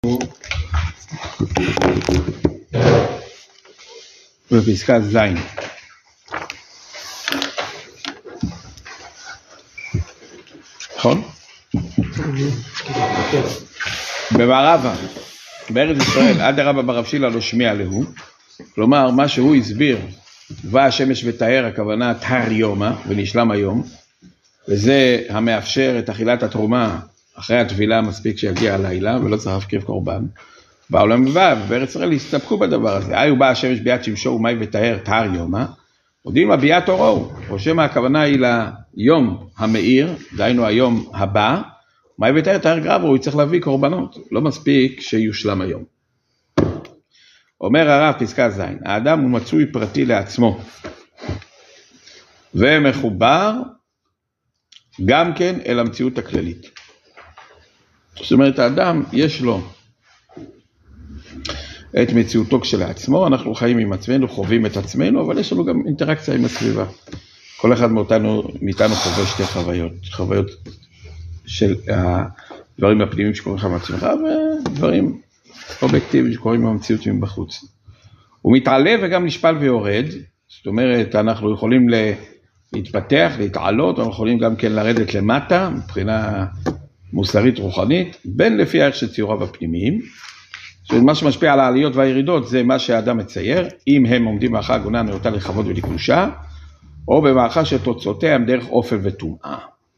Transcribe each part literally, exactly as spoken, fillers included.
בפסקה ז' נכון? במערבה, בארץ ישראל, עד הרבה ברב שילה לא שמיע להו, כלומר מה שהוא הסביר, בא השמש ותאר, הכוונה תהר יומא ונשלם היום, וזה המאפשר את אכילת התרומה אחרי התבילה, מספיק שיגיע הלילה ולא צריך להקריב קורבן. בעולם הבא, בארץ ישראל הסתפקו בדבר הזה. היו בא השמש ביאת שמשו ומאי ותאר תהר יומא, עודים לה ביאת אורו, או שמה הכוונה היא ליום המאיר, דהיינו היום הבא, מאי ותאר תהר גרבו, הוא צריך להביא קורבנות, לא מספיק שיושלם היום. אומר הרב פסקה ז', האדם הוא מצוי פרטי לעצמו, ומחובר גם כן אל המציאות הכללית. זאת אומרת, האדם יש לו את מציאותו כשלעצמו, אנחנו חיים עם עצמנו, חווים את עצמנו, אבל יש לנו גם אינטראקציה עם הסביבה. כל אחד מאותנו, מאיתנו חווה שתי חוויות, חוויות של הדברים הפנימיים שקוראים לך מעצמך, ודברים אובייקטיביים שקוראים מהמציאות מבחוץ. הוא מתעלה וגם נשפל ויורד, זאת אומרת, אנחנו יכולים להתפתח, להתעלות, אנחנו יכולים גם כן לרדת למטה, מבחינה מוסרית רוחנית, בין לפי הערך של ציוריו הפנימיים, מה שמשפיע על העליות והירידות זה מה שהאדם מצייר, אם הם עומדים מאחר הגונה הנאותה לכבוד ולקדושה, או במערכה שתוצאותיה הם דרך אופל וטומאה.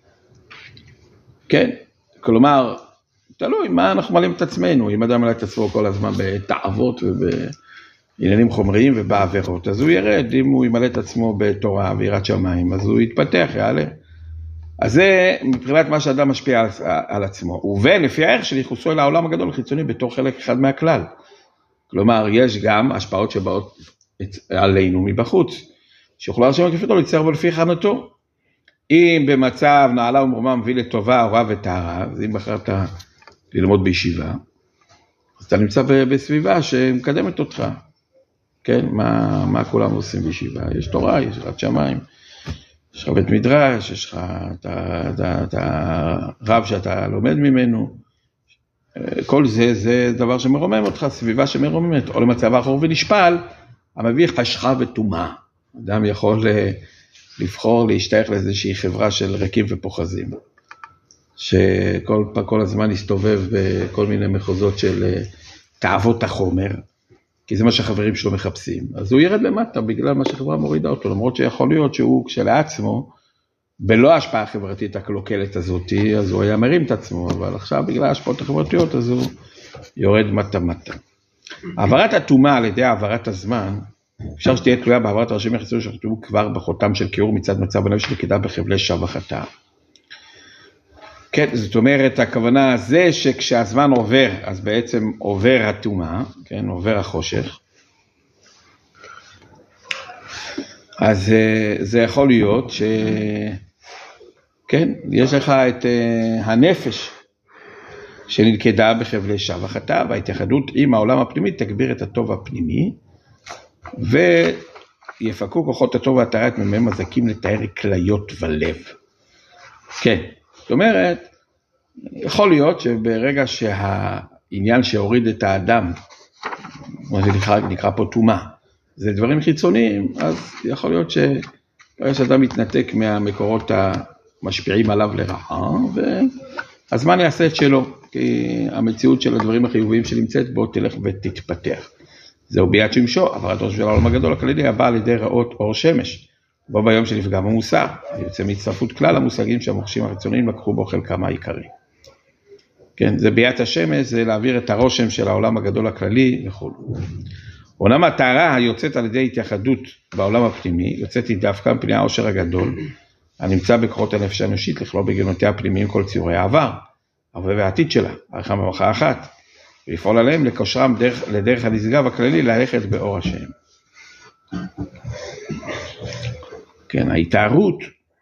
כן, כלומר, תלוי מה אנחנו מעלים את עצמנו, אם אדם מלא את עצמו כל הזמן בתאוות ובעניינים חומריים ובעבירות, אז הוא ירד, אם הוא ימלא את עצמו בתורה ויראת שמיים, אז הוא יתפתח, יעלה. אז זה מבחינת מה שאדם משפיע על, על עצמו, ולפי הערך של ייחוסו אל העולם הגדול החיצוני בתור חלק אחד מהכלל. כלומר, יש גם השפעות שבאות עלינו מבחוץ, שיוכלו השם כפתו להצטער בו לפי חנתו. אם במצב נעלה ומרומה מביא לטובה, הוראה וטהרה, אז אם בחרת ללמוד בישיבה, אז אתה נמצא בסביבה שמקדמת אותך. כן, מה, מה כולם עושים בישיבה? יש תורה, יש יראת שמיים. יש לך בית מדרש, יש לך את הרב שאתה לומד ממנו, כל זה, זה דבר שמרומם אותך, סביבה שמרוממת, או למצב האחור ונשפל, המביא חשכה וטומאה. אדם יכול לבחור להשתייך לאיזושהי חברה של ריקים ופוחזים, שכל כל הזמן יסתובב בכל מיני מחוזות של תאוות החומר, כי זה מה שהחברים שלו מחפשים. אז הוא ירד למטה בגלל מה שחברה מורידה אותו, למרות שיכול להיות שהוא כשלעצמו, בלא ההשפעה החברתית הקלוקלת הזאת, אז הוא היה מרים את עצמו, אבל עכשיו בגלל ההשפעות החברתיות, אז הוא יורד מטה מטה. העברת הטומאה על ידי העברת הזמן, אפשר שתהיה תלויה בעברת הראשים החיצוניים שכתבו כבר בחותם של קירור מצד מצב הנפש של כידה בחבלי שב החטא. כן, זאת אומרת, הכוונה זה שכשהזמן עובר, אז בעצם עובר הטומאה, כן, עובר החושך. אז זה יכול להיות ש... כן, יש לך את הנפש שנלכדה בחבלי שב החטא, וההתייחדות עם העולם הפנימי תגביר את הטוב הפנימי, ויפקו כוחות הטוב והטהרת ממהם מזקים לתאר כליות ולב. כן. זאת אומרת, יכול להיות שברגע שהעניין שהוריד את האדם, מה שנקרא, נקרא פה טומאה, זה דברים חיצוניים, אז יכול להיות שברגע שאדם מתנתק מהמקורות המשפיעים עליו לרעה, והזמן יעשה את שלו, כי המציאות של הדברים החיוביים שנמצאת בו תלך ותתפתח. זהו ביאת שמשו, עברת ראש של העולם הגדול הכללי, הבא על ידי רעות אור שמש. בו ביום שנפגע במוסר, יוצא מהצטרפות כלל המושגים שהמוחשים החיצוניים לקחו בו חלקם העיקרי. כן, זה ביאת השמש, זה להעביר את הרושם של העולם הגדול הכללי וכו'. עולם הטהרה היוצאת על ידי התייחדות בעולם הפנימי, יוצאת היא דווקא מפני העושר הגדול, הנמצא בכוחות הנפש האנושית לכלול בגנותיה הפנימיים כל ציורי העבר, הרבה והעתיד שלה, ערכה ממחה אחת, ולפעול עליהם לקושרם דרך, לדרך הנשגב הכללי ללכת באור השם. כן, ההתארות,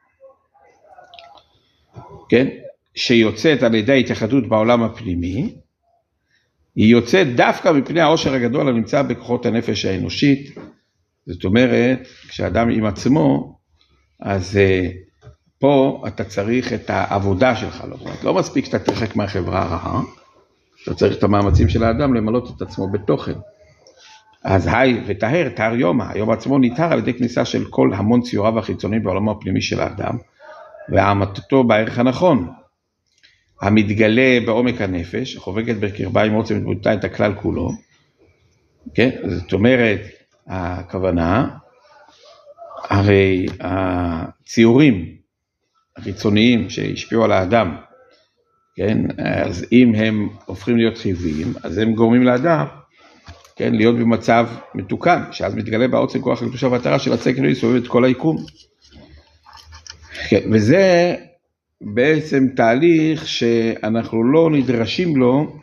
כן, שיוצאת על ידי התייחדות בעולם הפנימי, היא יוצאת דווקא מפני העושר הגדול הנמצא בכוחות הנפש האנושית. זאת אומרת, כשאדם עם עצמו, אז uh, פה אתה צריך את העבודה שלך, לא, לא מספיק שאתה תרחק מהחברה הרעה, אתה צריך את המאמצים של האדם למלות את עצמו בתוכן. אז היי וטהר, טהר יומא, היום עצמו ניטהר על ידי כניסה של כל המון ציוריו החיצוניים בעולמו הפנימי של האדם, והעמתתו בערך הנכון, המתגלה בעומק הנפש, חובקת בקרבה עם עוצם התבונתה את הכלל כולו, כן? זאת אומרת, הכוונה, הרי הציורים החיצוניים שהשפיעו על האדם, כן? אז אם הם הופכים להיות חיוביים, אז הם גורמים לאדם, כן? להיות במצב מתוקן, שאז מתגלה בעוצם כוח הקדושה והטהרה של הצקל לסובב את כל היקום. כן? וזה בעצם תהליך שאנחנו לא נדרשים לו,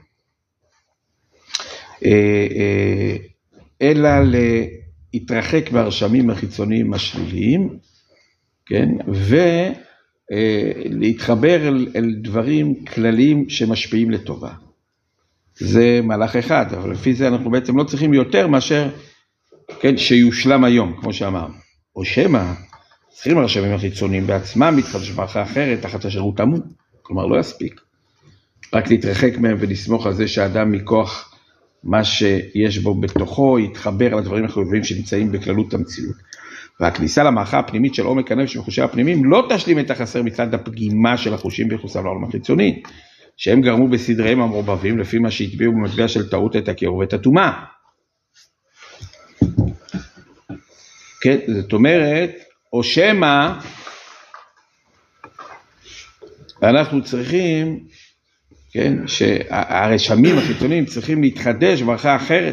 אלא להתרחק מהרשמים החיצוניים השליליים, כן? ולהתחבר אל, אל דברים כלליים שמשפיעים לטובה. זה מהלך אחד, אבל לפי זה אנחנו בעצם לא צריכים יותר מאשר, כן, שיושלם היום, כמו שאמרנו. או שמה, צריכים הרשמים החיצוניים בעצמם מתחדש ברכה אחרת, תחת השירות עמו. כלומר, לא יספיק. רק להתרחק מהם ולסמוך על זה שהאדם מכוח מה שיש בו בתוכו, יתחבר על הדברים החיוביים שנמצאים בכללות המציאות. והכניסה למערכה הפנימית של עומק הנפש וחושי הפנימיים, לא תשלים את החסר מצד הפגימה של החושים ביחוסם לעולם החיצוני, שהם גרמו בסדריהם המעורבבים, לפי מה שהטביעו במטבע של טעות את הקירוב ואת הטומאה. כן, זאת אומרת, או שמה, אנחנו צריכים, כן, שהרשמים החיצוניים צריכים להתחדש ברכה אחרת.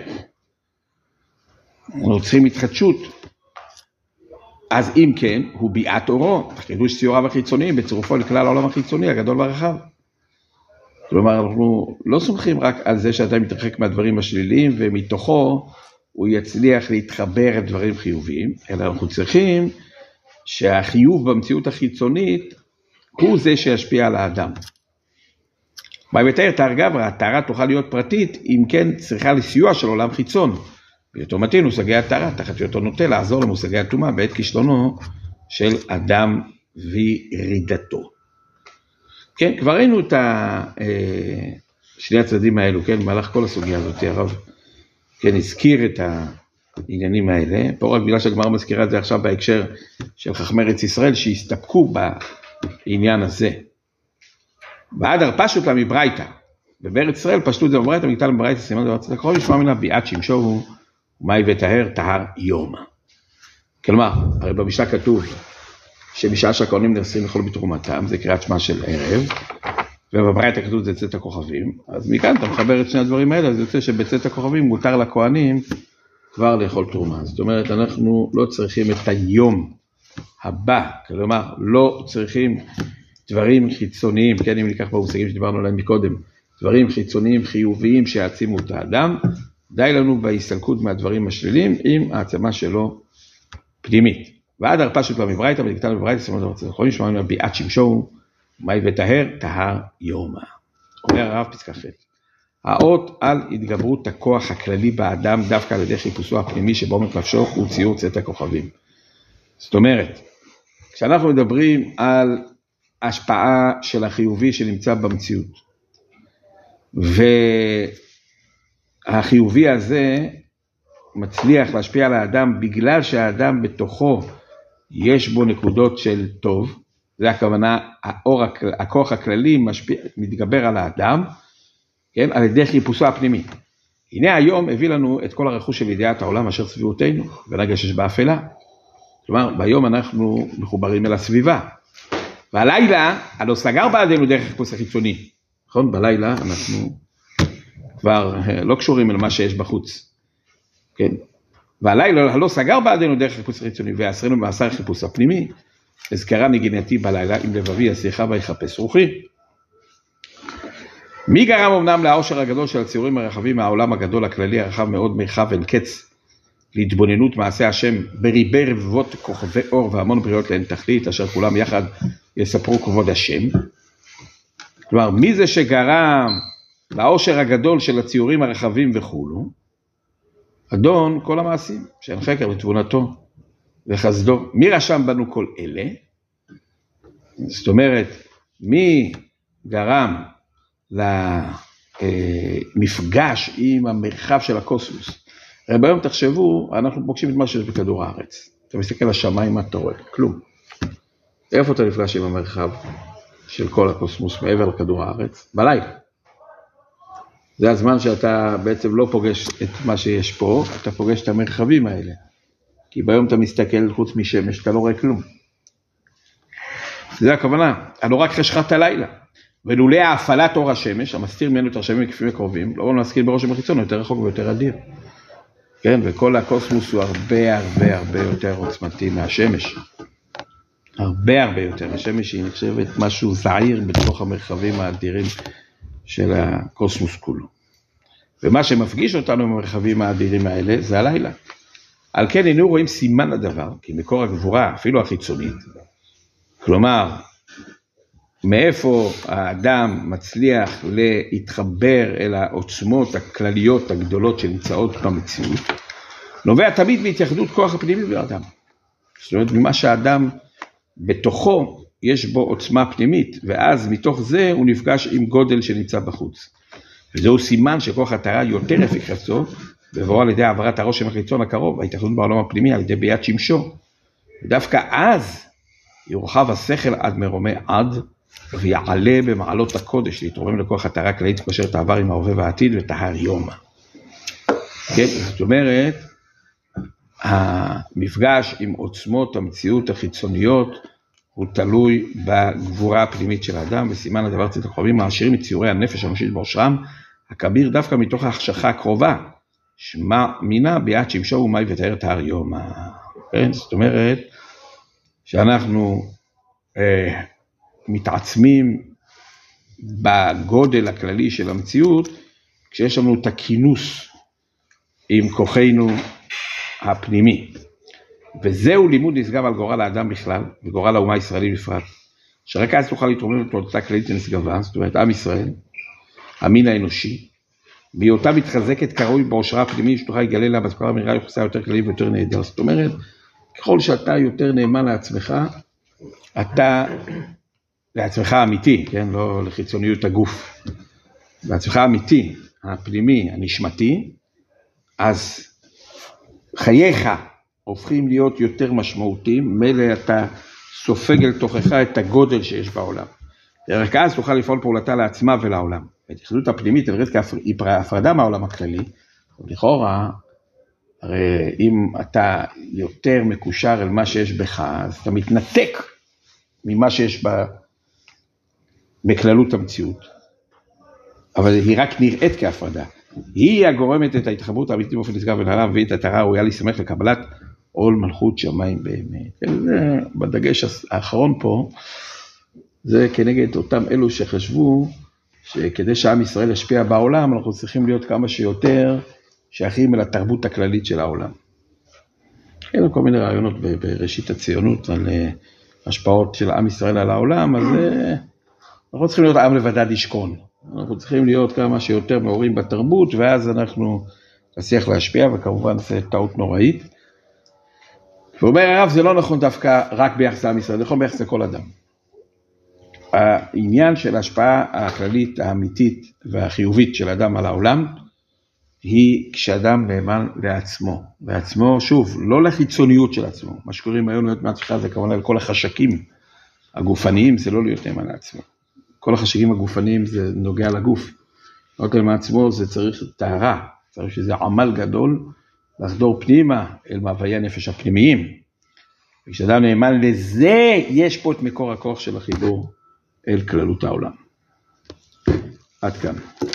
אנחנו צריכים התחדשות. אז אם כן, הוא ביעת אורו, חידוש ציוריו החיצוניים, בצירופו לכלל העולם החיצוני, הגדול והרחב. כלומר, אנחנו לא סומכים רק על זה שאתה מתרחק מהדברים השליליים, ומתוכו הוא יצליח להתחבר את דברים חיוביים, אלא אנחנו צריכים שהחיוב במציאות החיצונית, הוא זה שישפיע על האדם. בהיבטי טהר גברא, הטהרה תוכל להיות פרטית, אם כן צריכה לסיוע של עולם חיצון. בהיותו מתאים מושגי הטהרה, תחת היותו נוטה לעזור למושגי הטומאה, בעת כישלונו של אדם וירידתו. כן, כבר ראינו את שני הצדדים האלו, כן, במהלך כל הסוגיה הזאת, הרב, כן, הזכיר את העניינים האלה, פה רק בגלל שהגמרא מזכירה את זה עכשיו בהקשר של חכמי ארץ ישראל, שהסתפקו בעניין הזה. והדר פשוט לה מברייתא, ובארץ ישראל פשטו את זה בברייתא, מגתל מברייתא, סימן דבר צדק, כל משמע מן הביעת שמשו הוא, ומאי וטהר, טהר יומא. כלומר, הרי במשנה כתוב, שבשעה שהכהנים נרסים לכל בתרומתם, זה קריאת שמע של ערב, ובברייתא כתוב זה צאת הכוכבים, אז מכאן אתה מחבר את שני הדברים האלה, אז יוצא שבצאת הכוכבים מותר לכהנים כבר לאכול תרומה. זאת אומרת, אנחנו לא צריכים את היום הבא, כלומר, לא צריכים דברים חיצוניים, כן, אם ניקח במושגים שדיברנו עליהם מקודם, דברים חיצוניים חיוביים שיעצימו את האדם, די לנו בהסתלקות מהדברים השליליים עם העצמה שלו פנימית. ועד הרפא של במברייתא, ונקטן בברייתא, סימן דבר צדק, יכולים לשמוע ממנו ביעת שמשו, מאי וטהר, טהר יומא. אומר הרב פסקה ח' האות על התגברות הכוח הכללי באדם, דווקא על ידי חיפושו הפנימי שבעומק נפשו, הוא ציור צאת הכוכבים. זאת אומרת, כשאנחנו מדברים על השפעה של החיובי שנמצא במציאות, והחיובי הזה מצליח להשפיע על האדם בגלל שהאדם בתוכו יש בו נקודות של טוב, זה הכוונה, האור, הכוח הכללי משפיע, מתגבר על האדם, כן, על ידי חיפושו הפנימי. הנה היום הביא לנו את כל הרכוש של ידיעת העולם אשר סביבותינו, ונגשש באפלה. כלומר, ביום אנחנו מחוברים אל הסביבה. והלילה, הלא סגר בעדינו דרך החיפוש החיצוני. נכון? בלילה אנחנו כבר לא קשורים אל מה שיש בחוץ. כן? והלילה, הלא סגר בעדינו דרך החיפוש החיצוני, ועשרנו מעשר החיפוש הפנימי, הזכרה נגינתי בלילה, עם לבבי השיחה ויחפש רוחי. מי גרם אמנם לעושר הגדול של הציורים הרחבים מהעולם הגדול הכללי הרחב מאוד מרחב אל קץ, להתבוננות מעשה השם בריבי רבבות כוכבי אור והמון בריאות לאין תכלית, אשר כולם יחד יספרו כבוד השם. כלומר, מי זה שגרם לעושר הגדול של הציורים הרחבים וכולו? אדון כל המעשים, שאין חקר בתבונתו וחסדו. מי רשם בנו כל אלה? זאת אומרת, מי גרם מפגש עם המרחב של הקוסמוס. הרי ביום תחשבו, אנחנו פוגשים את מה שיש בכדור הארץ. אתה מסתכל לשמיים, מה אתה רואה? כלום. איפה אתה נפגש עם המרחב של כל הקוסמוס מעבר לכדור הארץ? בלילה. זה הזמן שאתה בעצם לא פוגש את מה שיש פה, אתה פוגש את המרחבים האלה. כי ביום אתה מסתכל חוץ משמש, אתה לא רואה כלום. זה הכוונה, הלא רק חשכת הלילה. ולולא ההפעלת אור השמש, המסתיר ממנו את הרשמים מקיפים וקרובים, לא בואו נזכיר בראש המחיצון, יותר רחוק ויותר אדיר. כן, וכל הקוסמוס הוא הרבה הרבה הרבה יותר עוצמתי מהשמש. הרבה הרבה יותר. השמש היא נחשבת משהו זעיר בתוך המרחבים האדירים של הקוסמוס כולו. ומה שמפגיש אותנו במרחבים האדירים האלה זה הלילה. על כן אינו רואים סימן לדבר, כי מקור הגבורה, אפילו החיצונית, כלומר, מאיפה האדם מצליח להתחבר אל העוצמות הכלליות הגדולות שנמצאות במציאות, נובע תמיד בהתייחדות כוח הפנימי באדם. זאת אומרת, ממה שהאדם בתוכו יש בו עוצמה פנימית, ואז מתוך זה הוא נפגש עם גודל שנמצא בחוץ. וזהו סימן שכוח התרה יותר אפיקסו, ובואו על ידי העברת הרושם החיצון הקרוב, ההתייחדות בעולם הפנימי על ידי ביאת שמשו. ודווקא אז יורחב השכל עד מרומי עד, ויעלה במעלות הקודש, להתרומם לכוח התרה הכללית, כאשר תעבר עם ההווה והעתיד ותהר יום. כן, זאת אומרת, המפגש עם עוצמות המציאות החיצוניות, הוא תלוי בגבורה הפנימית של האדם, וסימן הדבר צאת הקרובים, מעשירים את ציורי הנפש האנושית באושרם, הכביר דווקא מתוך ההחשכה הקרובה, שמה מינה ביאת שמשו ומאי ותאר תהר יום. כן, זאת אומרת, שאנחנו אה, מתעצמים בגודל הכללי של המציאות, כשיש לנו את הכינוס עם כוחנו הפנימי. וזהו לימוד נשגב על גורל האדם בכלל, וגורל האומה הישראלית בפרט. שרק אז תוכל להתרומם לתולדתה כללית ונשגבה, זאת אומרת, עם ישראל, המין האנושי, בהיותה מתחזקת קרוי באושרה הפנימי, שתוכל לגלל לה בספר המהירה יחוסה יותר כללי ויותר נהדר. זאת אומרת, ככל שאתה יותר נאמן לעצמך, אתה לעצמך האמיתי, כן? לא לחיצוניות הגוף. לעצמך האמיתי, הפנימי, הנשמתי, אז חייך הופכים להיות יותר משמעותיים, מלא אתה סופג אל תוכך את הגודל שיש בעולם. רק אז תוכל לפעול פעולתה לעצמה ולעולם. ההתייחדות הפנימית נראית כהפרדה מהעולם הכללי, לכאורה, הרי אם אתה יותר מקושר אל מה שיש בך, אז אתה מתנתק ממה שיש ב... בכללות המציאות. אבל היא רק נראית כהפרדה. היא הגורמת את ההתחברות האמיתית באופן נשגב ונעלה, והיא את התרה ראויה להסתמך לקבלת עול מלכות שמיים באמת. זה בדגש האחרון פה, זה כנגד אותם אלו שחשבו שכדי שעם ישראל ישפיע בעולם, אנחנו צריכים להיות כמה שיותר שייכים אל התרבות הכללית של העולם. אין כל מיני רעיונות בראשית הציונות על השפעות של עם ישראל על העולם, אז אנחנו צריכים להיות עם לבדד ישכון. אנחנו צריכים להיות כמה שיותר מעורים בתרבות, ואז אנחנו נצליח להשפיע, וכמובן זה טעות נוראית. ואומר הרב, זה לא נכון דווקא רק ביחס לעם ישראל, זה נכון ביחס לכל אדם. העניין של ההשפעה הכללית, האמיתית והחיובית של אדם על העולם, היא כשאדם נאמן לעצמו. לעצמו, שוב, לא לחיצוניות של עצמו. מה שקוראים היום להיות מעצמך, זה כמובן לכל החשקים הגופניים, זה לא להיות נאמן לעצמו. כל החשקים הגופניים זה נוגע לגוף. לא כאלה מעצמו, זה צריך טהרה, צריך שזה עמל גדול, לחדור פנימה אל מאוויי הנפש הפנימיים. וכשאדם נאמן לזה, יש פה את מקור הכוח של החיבור אל כללות העולם. עד כאן.